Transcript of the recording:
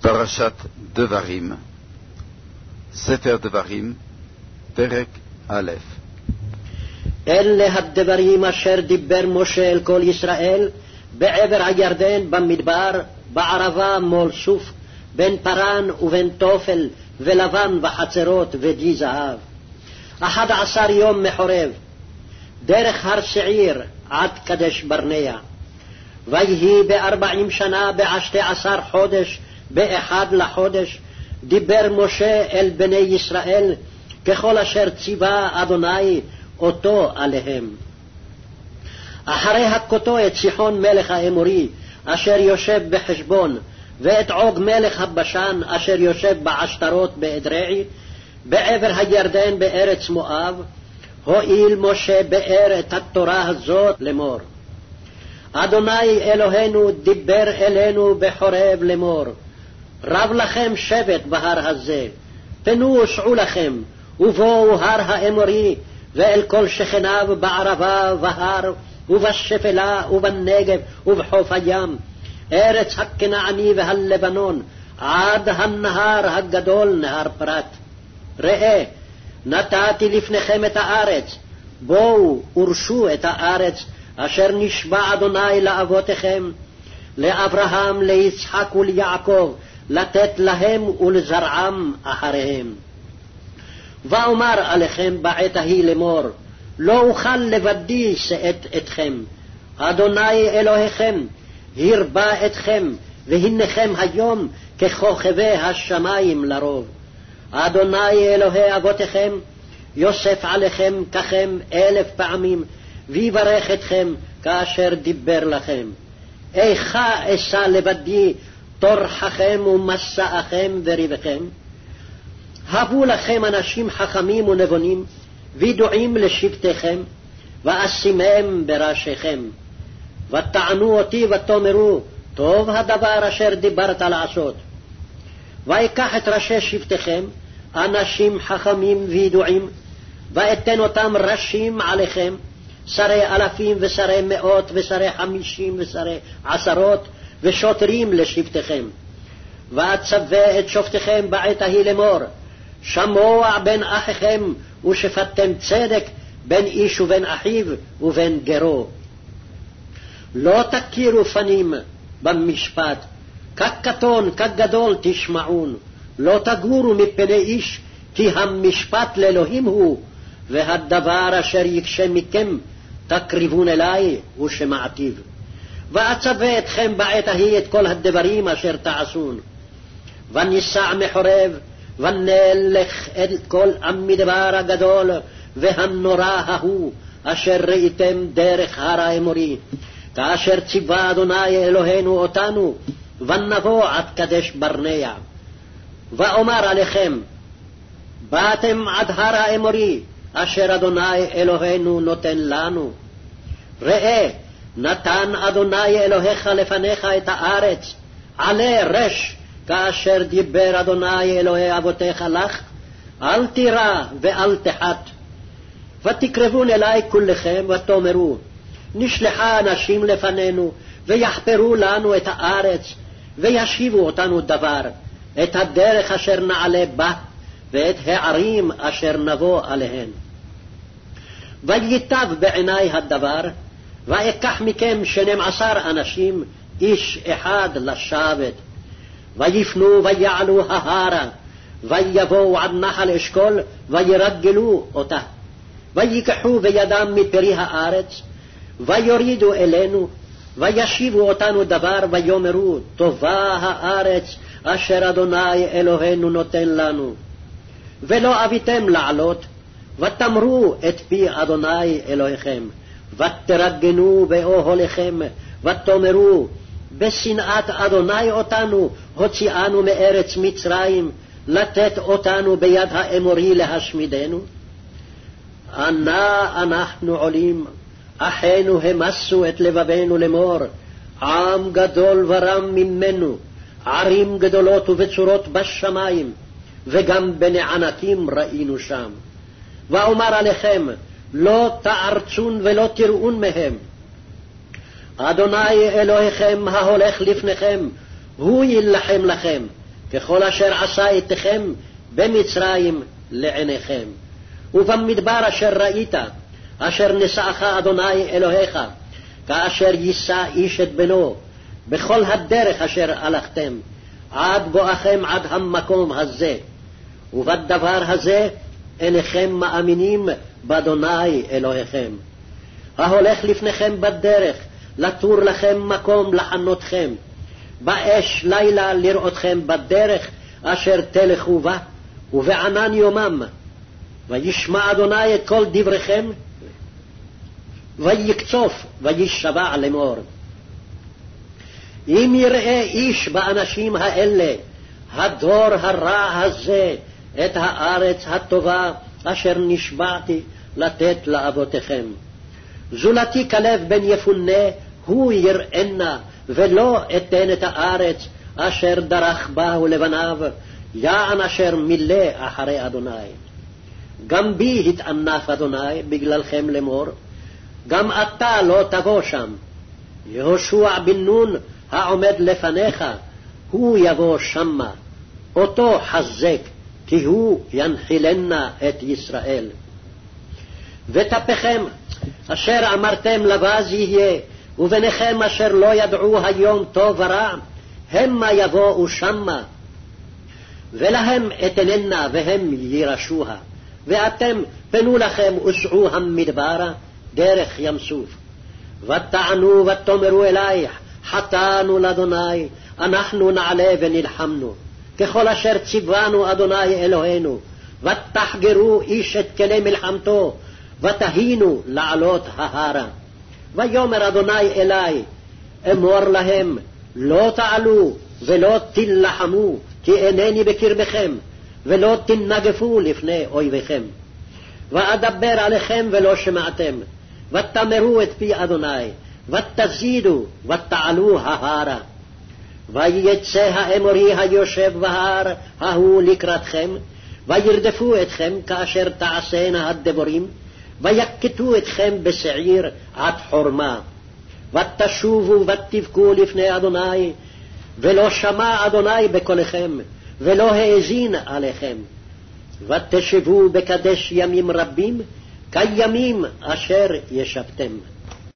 פרשת דברים, ספר דברים, פרק א'. אלה הדברים אשר דיבר משה אל כל ישראל בעבר הירדן במדבר, בערבה מול סוף, בין פרן ובין תופל ולבן וחצרות ודי זהב. 11 יום מחורב, דרך הר שעיר עד קדש ברנע. ויהי 40 שנה ב12 חודש, ב1 לחודש, דיבר משה אל בני ישראל ככל אשר ציווה אדוני אותו עליהם. אחרי הכותו את סיחון מלך האמורי אשר יושב בחשבון, ואת עוג מלך הבשן אשר יושב בעשתרות באדרעי, בעבר הירדן בארץ מואב, הואיל משה באר את התורה הזאת לאמור. אדוני אלוהינו דיבר אלינו בחורב לאמור, רב לכם שבט בהר הזה, פנו וסעו לכם, ובואו הר האמורי ואל כל שכניו בערבה והר ובשפלה ובנגב ובחוף הים, ארץ הכנעני והלבנון, עד הנהר הגדול נהר פרת. ראה, נתתי לפניכם את הארץ, בואו ורשו את הארץ אשר נשבע אדוני לאבותיכם, לאברהם, ליצחק וליעקב, לתת להם ולזרעם אחריהם. ואומר עליכם בעת ההיא לאמור, לא אוכל לבדי שאת אתכם, אדוני אלוהיכם הרבה אתכם, והנכם היום ככוכבי השמיים לרוב. אדוני אלוהי אבותיכם יוסף עליכם ככם 1000 פעמים, ויברך אתכם כאשר דיבר לכם. איכה אשא לבדי טורחכם ומסעכם וריבכם? הבו לכם אנשים חכמים ונבונים, וידועים לשבטיכם, ואשימם בראשיכם. ותענו אותי ותאמרו, טוב הדבר אשר דיברת לעשות. ויקח את ראשי שבטיכם, אנשים חכמים וידועים, ואתן אותם ראשים עליכם, שרי אלפים ושרי מאות ושרי 50 ושרי 10 ושוטרים לשבטיכם. ואצווה את שופטיכם בעת ההיא לאמור, שמוע בין אחיכם ושפטתם צדק בין איש ובין אחיו ובין גרו. לא תכירו פנים במשפט, כקטון כגדול תשמעון, לא תגורו מפני איש, כי המשפט לאלוהים הוא, והדבר אשר יקשה מכם תקריבון אלי ושמעתיו. ואצווה אתכם בעת ההיא את כל הדברים אשר תעשון. וניסע מחורב, ונלך אל כל המדבר הגדול והנורא ההוא, אשר ראיתם דרך הר האמורי, כאשר ציווה אדוני אלוהינו אותנו, ונבוא עד קדש ברנע. ואומר עליכם, באתם עד הר האמורי, אשר אדוני אלוהינו נותן לנו. ראה, נתן אדוני אלוהיך לפניך את הארץ, עלה רש, כאשר דיבר אדוני אלוהי אבותיך לך, אל תירא ואל תחת. ותקרבון אלי כולכם ותאמרו, נשלחה אנשים לפנינו, ויחפרו לנו את הארץ, וישיבו אותנו דבר, את הדרך אשר נעלה בה, ואת הערים אשר נבוא עליהן. וייטב בעיני הדבר, ואקח מכם 12 אנשים, איש אחד לשבת. ויפנו ויעלו ההרה, ויבואו עד נחל אשכול, וירגלו אותה. ויקחו בידם מפרי הארץ, ויורידו אלינו, וישיבו אותנו דבר, ויאמרו, טובה הארץ אשר אדוני אלוהינו נותן לנו. ולא אביתם לעלות, ותמרו את פי אדוני אלוהיכם, ותרגנו באוהליכם, ותאמרו, בשנאת אדוני אותנו הוציאנו מארץ מצרים, לתת אותנו ביד האמורי להשמידנו. אנה אנחנו עולים, אחינו המסו את לבבנו לאמור, עם גדול ורם ממנו, ערים גדולות ובצורות בשמיים, וגם בני ענקים ראינו שם. ואומר עליכם, לא תערצון ולא תראון מהם. אדוני אלוהיכם ההולך לפניכם, הוא יילחם לכם, ככל אשר עשה איתכם במצרים לעיניכם. ובמדבר אשר ראית, אשר נשאך אדוני אלוהיך, כאשר יישא איש את בנו, בכל הדרך אשר הלכתם, עד בואכם עד המקום הזה. ובדבר הזה אינכם מאמינים באדוני אלוהיכם. ההולך לפניכם בדרך, לתור לכם מקום לחנותכם, באש לילה לראותכם בדרך אשר תלכו בה, ובענן יומם. וישמע אדוני את כל דבריכם, ויקצוף וישבע לאמור. אם יראה איש באנשים האלה, הדור הרע הזה, את הארץ הטובה אשר נשבעתי לתת לאבותיכם, זולתי כלב בן יפונה הוא יראנה, ולא אתן את הארץ אשר דרך בה ולבניו, יען אשר מילא אחרי אדוני. גם בי התענף אדוני בגללכם לאמור, גם אתה לא תבוא שם. יהושע בן נון העומד לפניך, הוא יבוא שמה, אותו חזק, כי הוא ינחילנה את ישראל. ותפכם אשר אמרתם לבז יהיה, וביניכם אשר לא ידעו היום טוב ורע, המה יבואו שמה, ולהם אתננה והם ירשוה. ואתם פנו לכם וסעו המדברה דרך ים סוף. ותענו ותאמרו אלייך, חטאנו לאדוני, אנחנו נעלה ונלחמנו, ככל אשר ציוונו אדוני אלוהינו, ותחגרו איש את כלי מלחמתו, ותהינו לעלות ההרה. ויאמר אדוני אלי, אמור להם, לא תעלו ולא תלחמו, כי אינני בקרבכם, ולא תנגפו לפני אויביכם. ואדבר עליכם ולא שמעתם, ותמרו את פי אדוני, ותזידו ותעלו ההרה. ויצא האמורי היושב בהר ההוא לקראתכם, וירדפו אתכם כאשר תעשינה הדבורים, ויקטו אתכם בשעיר עד חורמה. ותשובו ותבכו לפני אדוני, ולא שמע אדוני בקולכם, ולא האזין עליכם. ותשבו בקדש ימים רבים, כימים אשר ישבתם.